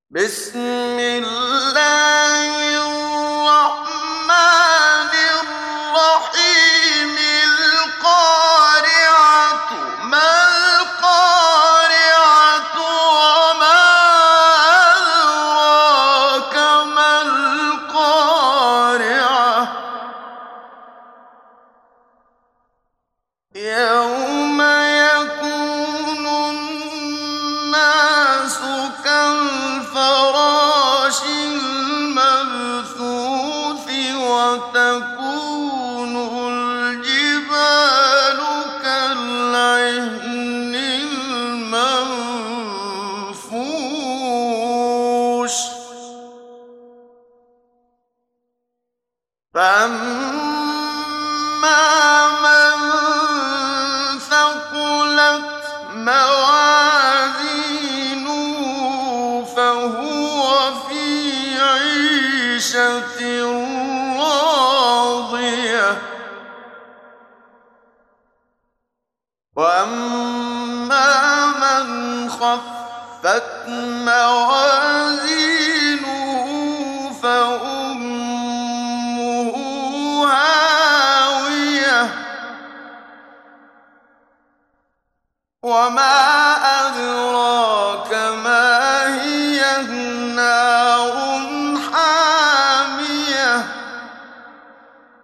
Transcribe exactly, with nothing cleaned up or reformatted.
بسم الله الرحمن الرحيم القارعة ما القارعة وما أدراك ما القارعة يوم يكون الناس كالفراش المبثوث وتكون الجبال كالعهن المنفوش فأما من ثقلت موازينه فهو في عيشة راضية وأما من خفت موازينه فأمه هاوية وما أدراك